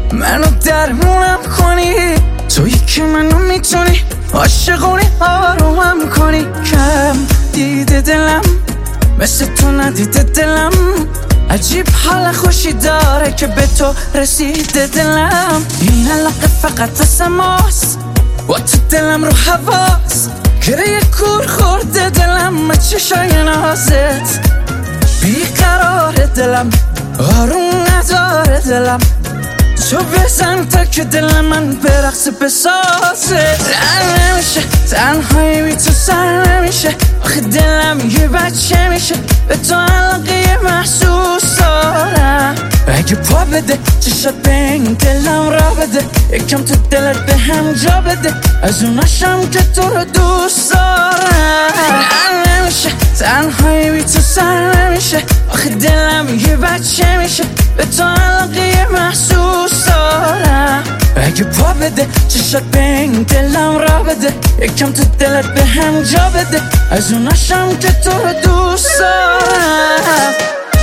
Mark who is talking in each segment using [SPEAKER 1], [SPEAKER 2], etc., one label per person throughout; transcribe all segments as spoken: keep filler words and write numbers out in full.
[SPEAKER 1] منو درمونم کنی، تویی که منو میتونی عاشقونی آرومم کنی. کم دیده دلم مثل تو ندیده دلم، عجیب حال خوشی داره که به تو رسیده دلم. این علاقه فقط از ماست و تو دلم رو حواس، گره کور خورده دلم چشای نازت. بیقرار دلم آروم نداره دلم، تو بزن تا که دل من به رقص بسازه. تن نمیشه تنهایی بی تو سر نمیشه، آخه دلم یه بچه میشه به تو علاقه محسوس دارم. اگه پا بده چشات به این دلم را بده، یکم تو دلت به هم جا بده، از اوناشم که تو رو دوست دارم. تن نمیشه تنهایی بی تو سر نمیشه، آخه دلم یه بچه میشه به تو علاقه محسوس دارم. اگه پا بده چشات به این دلم را بده، یکم تو دلت به هم جا بده، از اوناشم که تو رو دوست دارم.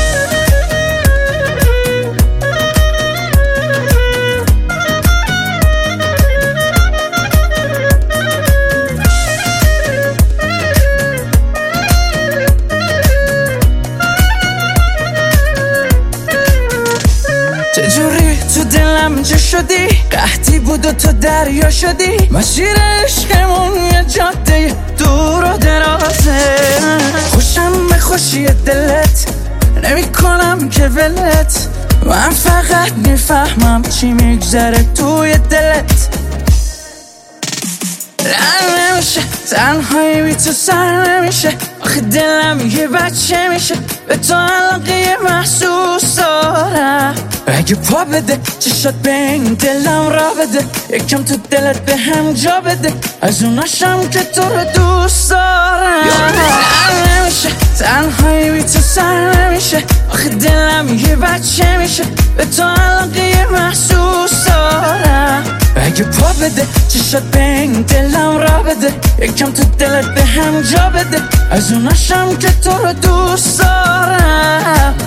[SPEAKER 1] چجوری تو دلم جا شدی، قحطی بود و تو دریا شدی، مسیر عشقمون یه جاده دور و درازه. خوشم به خوشی دلت نمی کنم که ولت، من فقط میفهمم چی میگذره توی دلت. رن نمیشه تنهایی بی تو سر نمیشه، آخه دلم یه بچه میشه به تو علاقه محسوس دارم. اگه پا بده چشات به این دلم را بده، یکم تو دلت به هم جا بده، از اوناشم که تو رو دوست دارم. رن نمیشه تنهایی بی تو سر نمیشه، آخه دلم یه بچه میشه به تو علاقه محسوس دارم. اگه پا بده چشات به این دلم را بده، یکم تو دلت به هم جا بده، از اوناشم که تو رو دوست دارم.